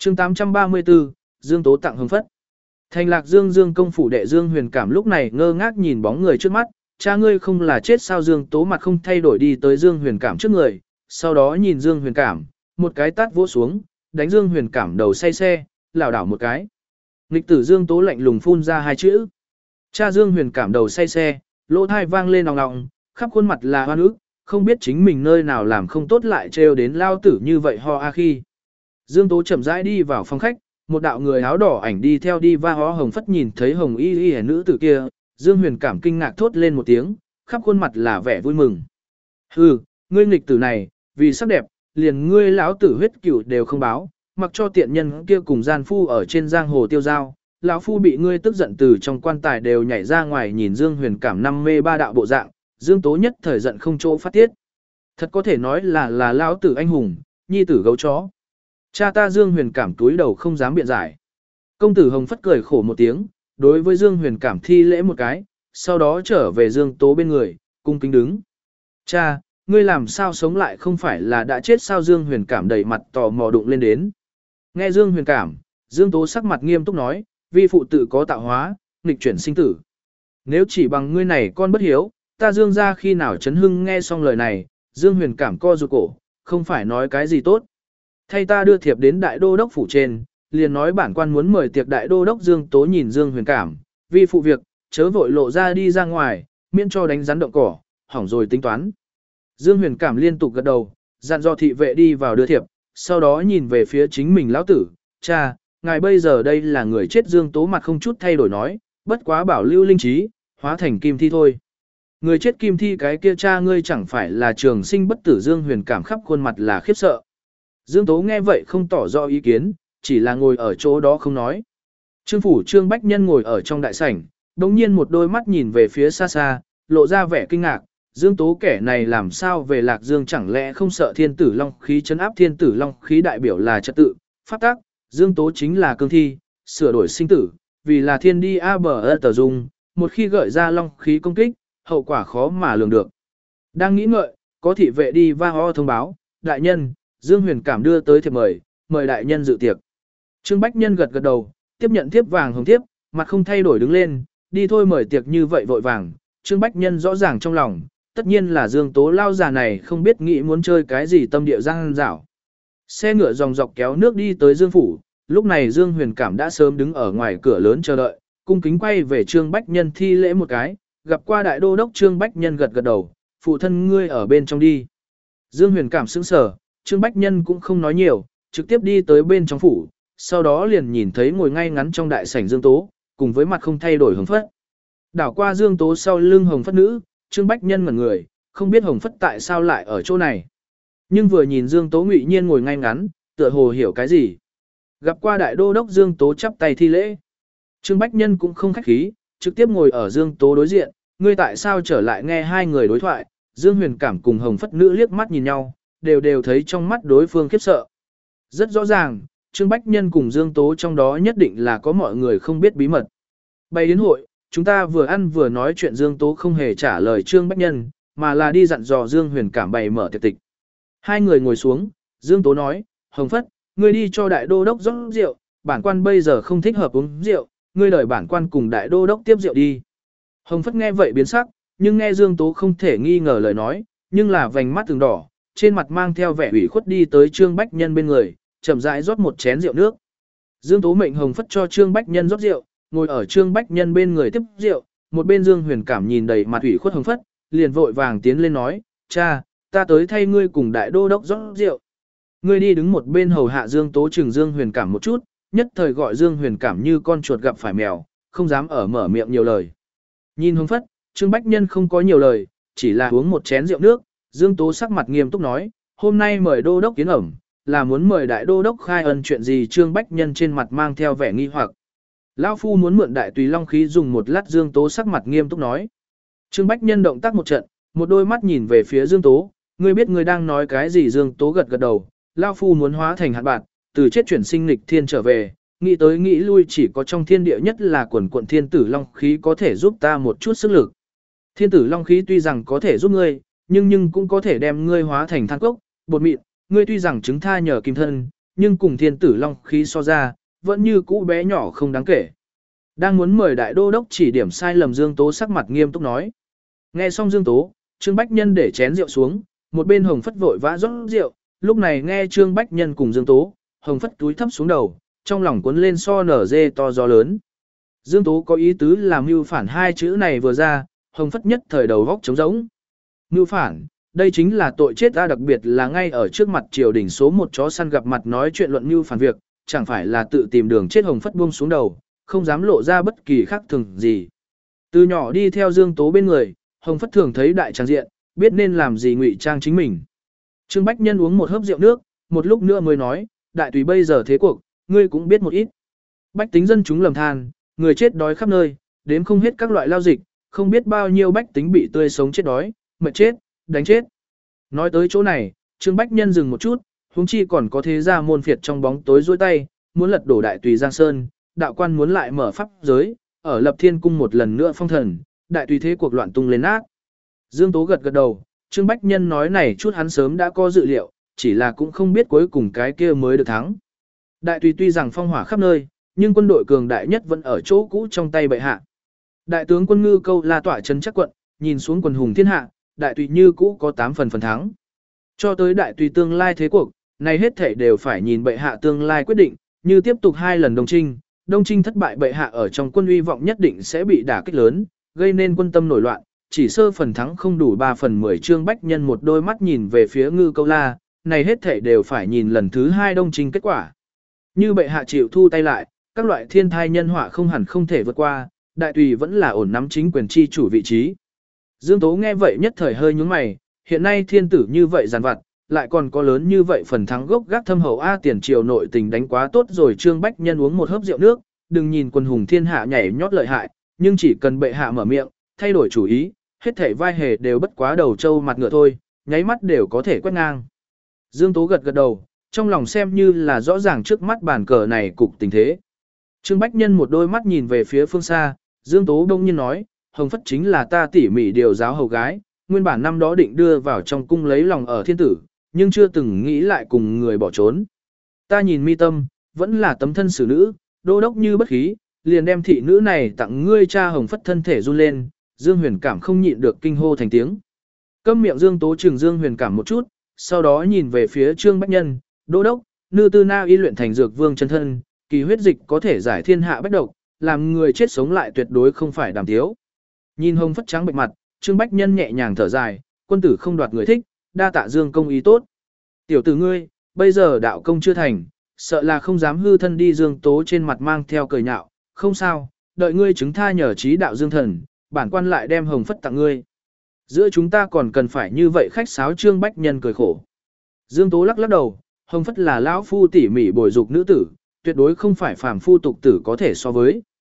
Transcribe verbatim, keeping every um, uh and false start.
chương tám trăm ba mươi tư, Dương Tố tặng hưng phất. Thành Lạc Dương Dương công phủ đệ Dương Huyền Cảm lúc này ngơ ngác nhìn bóng người trước mắt, cha ngươi không là chết sao? Dương Tố mặt không thay đổi đi tới Dương Huyền Cảm trước người, sau đó nhìn Dương Huyền Cảm, một cái tát vỗ xuống, đánh Dương Huyền Cảm đầu say xe, lảo đảo một cái. Nghịch tử Dương Tố lạnh lùng phun ra hai chữ. Cha Dương Huyền Cảm đầu say xe, lỗ thai vang lên òng òng, khắp khuôn mặt là hoan ức, không biết chính mình nơi nào làm không tốt lại trêu đến lao tử như vậy ho a khi. Dương Tố chậm rãi đi vào phòng khách, một đạo người áo đỏ ảnh đi theo đi va hó Hồng Phất nhìn thấy Hồng Y Y nữ tử kia, Dương Huyền Cảm kinh ngạc thốt lên một tiếng, khắp khuôn mặt là vẻ vui mừng. Hừ, ngươi nghịch tử này, vì sắc đẹp, liền ngươi lão tử huyết cửu đều không báo, mặc cho tiện nhân kia cùng gian phu ở trên giang hồ tiêu giao, lão phu bị ngươi tức giận từ trong quan tài đều nhảy ra ngoài nhìn Dương Huyền Cảm năm mê ba đạo bộ dạng, Dương Tố nhất thời giận không chỗ phát tiết. Thật có thể nói là là lão tử anh hùng, nhi tử gấu chó. Cha ta Dương Huyền Cảm túi đầu không dám biện giải. Công tử Hồng Phất cười khổ một tiếng, đối với Dương Huyền Cảm thi lễ một cái, sau đó trở về Dương Tố bên người, cung kính đứng. Cha, ngươi làm sao sống lại không phải là đã chết sao? Dương Huyền Cảm đầy mặt tò mò đụng lên đến. Nghe Dương Huyền Cảm, Dương Tố sắc mặt nghiêm túc nói, vi phụ tự có tạo hóa, nghịch chuyển sinh tử. Nếu chỉ bằng ngươi này con bất hiếu, ta Dương ra khi nào chấn hưng. Nghe xong lời này, Dương Huyền Cảm co rụt cổ, không phải nói cái gì tốt. Thay ta đưa thiệp đến đại đô đốc phủ trên, liền nói bản quan muốn mời tiệc đại đô đốc. Dương Tố nhìn Dương Huyền Cảm, vì phụ việc, chớ vội lộ ra đi ra ngoài, miễn cho đánh rắn động cỏ, hỏng rồi tính toán. Dương Huyền Cảm liên tục gật đầu, dặn dò thị vệ đi vào đưa thiệp, sau đó nhìn về phía chính mình lão tử, cha, ngài bây giờ đây là người chết. Dương Tố mặt không chút thay đổi nói, bất quá bảo lưu linh trí, hóa thành kim thi thôi. Người chết kim thi cái kia cha ngươi chẳng phải là trường sinh bất tử? Dương Huyền Cảm khắp khuôn mặt là khiếp sợ. Dương Tố nghe vậy không tỏ rõ ý kiến, chỉ là ngồi ở chỗ đó không nói. Trương phủ Trương Bách Nhân ngồi ở trong đại sảnh, đồng nhiên một đôi mắt nhìn về phía xa xa, lộ ra vẻ kinh ngạc. Dương Tố kẻ này làm sao về Lạc Dương, chẳng lẽ không sợ thiên tử long khí chấn áp? Thiên tử long khí đại biểu là trật tự, pháp tác, Dương Tố chính là cương thi, sửa đổi sinh tử, vì là thiên đi a bờ ơ tờ dung, một khi gợi ra long khí công kích, hậu quả khó mà lường được. Đang nghĩ ngợi, có thị vệ đi va ho thông báo, đại nhân, Dương Huyền Cảm đưa tới thiệp mời, mời đại nhân dự tiệc. Trương Bách Nhân gật gật đầu, tiếp nhận thiếp vàng hồng thiếp, mặt không thay đổi đứng lên, đi thôi. Mời tiệc như vậy vội vàng, Trương Bách Nhân rõ ràng trong lòng, tất nhiên là Dương Tố lao già này không biết nghĩ muốn chơi cái gì tâm địa giang dảo. Xe ngựa dòng dọc kéo nước đi tới Dương phủ, lúc này Dương Huyền Cảm đã sớm đứng ở ngoài cửa lớn chờ đợi, cung kính quay về Trương Bách Nhân thi lễ một cái, gặp qua đại đô đốc. Trương Bách Nhân gật gật đầu, phụ thân ngươi ở bên trong đi. Dương Huyền Cảm sững sờ, Trương Bách Nhân cũng không nói nhiều, trực tiếp đi tới bên trong phủ, sau đó liền nhìn thấy ngồi ngay ngắn trong đại sảnh Dương Tố, cùng với mặt không thay đổi Hồng Phất. Đảo qua Dương Tố sau lưng Hồng Phất nữ, Trương Bách Nhân ngẩn người, không biết Hồng Phất tại sao lại ở chỗ này. Nhưng vừa nhìn Dương Tố ngụy nhiên ngồi ngay ngắn, tựa hồ hiểu cái gì. Gặp qua đại đô đốc, Dương Tố chắp tay thi lễ. Trương Bách Nhân cũng không khách khí, trực tiếp ngồi ở Dương Tố đối diện, ngươi tại sao trở lại? Nghe hai người đối thoại, Dương Huyền Cảm cùng Hồng Phất nữ liếc mắt nhìn nhau, đều đều thấy trong mắt đối phương khiếp sợ. Rất rõ ràng, Trương Bách Nhân cùng Dương Tố trong đó nhất định là có mọi người không biết bí mật. Bày đến hội, chúng ta vừa ăn vừa nói chuyện. Dương Tố không hề trả lời Trương Bách Nhân, mà là đi dặn dò Dương Huyền Cảm bày mở tiệc tịch. Hai người ngồi xuống, Dương Tố nói, Hồng Phất, ngươi đi cho đại đô đốc rót rượu, bản quan bây giờ không thích hợp uống rượu, ngươi đợi bản quan cùng đại đô đốc tiếp rượu đi. Hồng Phất nghe vậy biến sắc, nhưng nghe Dương Tố không thể nghi ngờ lời nói, nhưng là vành mắt từng đỏ, trên mặt mang theo vẻ ủy khuất đi tới Trương Bách Nhân bên người, chậm rãi rót một chén rượu nước. Dương Tố mệnh Hồng Phất cho Trương Bách Nhân rót rượu, ngồi ở Trương Bách Nhân bên người tiếp rượu, một bên Dương Huyền Cảm nhìn đầy mặt ủy khuất Hồng Phất, liền vội vàng tiến lên nói, cha, ta tới thay ngươi cùng đại đô đốc rót rượu. Ngươi đi đứng một bên hầu hạ. Dương Tố chừng Dương Huyền Cảm một chút, nhất thời gọi Dương Huyền Cảm như con chuột gặp phải mèo, không dám ở mở miệng nhiều lời. Nhìn Hồng Phất, Trương Bách Nhân không có nhiều lời, chỉ là uống một chén rượu nước. Dương Tố sắc mặt nghiêm túc nói, hôm nay mời đô đốc kiến ẩm, là muốn mời đại đô đốc khai ân chuyện gì? Trương Bách Nhân trên mặt mang theo vẻ nghi hoặc. Lão phu muốn mượn đại tùy long khí dùng một lát. Dương Tố sắc mặt nghiêm túc nói. Trương Bách Nhân động tác một trận, một đôi mắt nhìn về phía Dương Tố, ngươi biết ngươi đang nói cái gì? Dương Tố gật gật đầu, lão phu muốn hóa thành hạt bạc, từ chết chuyển sinh lịch thiên trở về, nghĩ tới nghĩ lui chỉ có trong thiên địa nhất là quần quận thiên tử long khí có thể giúp ta một chút sức lực. Thiên tử long khí tuy rằng có thể giúp ngươi, nhưng nhưng cũng có thể đem ngươi hóa thành than cốc, bột mịn, ngươi tuy rằng chứng tha nhờ kim thân, nhưng cùng thiên tử long khí so ra, vẫn như cũ bé nhỏ không đáng kể. Đang muốn mời đại đô đốc chỉ điểm sai lầm Dương Tố sắc mặt nghiêm túc nói. Nghe xong Dương Tố, Trương Bách Nhân để chén rượu xuống, một bên Hồng Phất vội vã rót rượu, lúc này nghe Trương Bách Nhân cùng Dương Tố, Hồng Phất túi thấp xuống đầu, trong lòng cuốn lên so nở dê to gió lớn. Dương Tố có ý tứ là mưu phản hai chữ này vừa ra, Hồng Phất nhất thời đầu góc trống rỗng. Mưu phản, đây chính là tội chết ta, đặc biệt là ngay ở trước mặt triều đình số một chó săn gặp mặt nói chuyện luận mưu phản việc, chẳng phải là tự tìm đường chết. Hồng Phất buông xuống đầu, không dám lộ ra bất kỳ khác thường gì. Từ nhỏ đi theo Dương Tố bên người, Hồng Phất thường thấy đại trang diện, biết nên làm gì ngụy trang chính mình. Trương Bách Nhân uống một hớp rượu nước, một lúc nữa mới nói, đại tùy bây giờ thế cuộc, ngươi cũng biết một ít. Bách tính dân chúng lầm than, người chết đói khắp nơi, đếm không hết các loại lao dịch, không biết bao nhiêu bách tính bị tươi sống chết đói, mệt chết, đánh chết. Nói tới chỗ này, Trương Bách Nhân dừng một chút, huống chi còn có thế gia môn phiệt trong bóng tối duỗi tay, muốn lật đổ đại tùy Giang Sơn, đạo quan muốn lại mở pháp giới, ở Lập Thiên cung một lần nữa phong thần, đại tùy thế cuộc loạn tung lên nát. Dương Tố gật gật đầu, Trương Bách Nhân nói này chút hắn sớm đã có dự liệu, chỉ là cũng không biết cuối cùng cái kia mới được thắng. Đại tùy tuy rằng phong hỏa khắp nơi, nhưng quân đội cường đại nhất vẫn ở chỗ cũ trong tay bệ hạ. Đại tướng quân Ngư Câu La tỏa trấn chắc quận, nhìn xuống quần hùng thiên hạ, đại tùy như cũ có tám phần phần thắng. Cho tới đại tùy tương lai thế cuộc, này hết thảy đều phải nhìn bệ hạ tương lai quyết định, như tiếp tục hai lần Đông Trinh, Đông Trinh thất bại bệ hạ ở trong quân uy vọng nhất định sẽ bị đả kích lớn, gây nên quân tâm nổi loạn, chỉ sơ phần thắng không đủ ba phần mười. Trương Bách Nhân một đôi mắt nhìn về phía Ngư Câu La, này hết thảy đều phải nhìn lần thứ hai Đông Trinh kết quả. Như bệ hạ chịu thu tay lại, các loại thiên thai nhân họa không hẳn không thể vượt qua, đại tùy vẫn là ổn nắm chính quyền chi chủ vị trí. Dương Tố nghe vậy nhất thời hơi nhướng mày, hiện nay thiên tử như vậy giàn vặt, lại còn có lớn như vậy phần thắng gốc gác thâm hậu A, tiền triều nội tình đánh quá tốt rồi. Trương Bách Nhân uống một hớp rượu nước, đừng nhìn quân hùng thiên hạ nhảy nhót lợi hại, nhưng chỉ cần bệ hạ mở miệng, thay đổi chủ ý, hết thảy vai hề đều bất quá đầu trâu mặt ngựa thôi, nháy mắt đều có thể quét ngang. Dương Tố gật gật đầu, trong lòng xem như là rõ ràng trước mắt bàn cờ này cục tình thế. Trương Bách Nhân một đôi mắt nhìn về phía phương xa, Dương Tố đông nhiên nói, Hồng Phất chính là ta tỉ mỉ điều giáo hầu gái, nguyên bản năm đó định đưa vào trong cung lấy lòng ở thiên tử, nhưng chưa từng nghĩ lại cùng người bỏ trốn. Ta nhìn mi tâm, vẫn là tấm thân xử nữ, đô đốc như bất khí, liền đem thị nữ này tặng ngươi. Cha Hồng Phất thân thể run lên, Dương Huyền Cảm không nhịn được kinh hô thành tiếng. Câm miệng. Dương Tố trừng Dương Huyền Cảm một chút, sau đó nhìn về phía Trương Bách Nhân, đô đốc, Nư Tư Na y luyện thành dược vương chân thân, kỳ huyết dịch có thể giải thiên hạ bách độc, làm người chết sống lại tuyệt đối không phải đàm tiếu. Nhìn Hồng Phất trắng bệnh mặt, Trương Bách Nhân nhẹ nhàng thở dài, quân tử không đoạt người thích, đa tạ Dương công ý tốt. Tiểu tử ngươi, bây giờ đạo công chưa thành, sợ là không dám hư thân đi. Dương Tố trên mặt mang theo cười nhạo, không sao, đợi ngươi chứng tha nhờ trí đạo dương thần, bản quan lại đem Hồng Phất tặng ngươi. Giữa chúng ta còn cần phải như vậy khách sáo. Trương Bách Nhân cười khổ. Dương Tố lắc lắc đầu, Hồng Phất là lão phu tỉ mỉ bồi dục nữ tử, tuyệt đối không phải phàm phu tục tử có thể so với.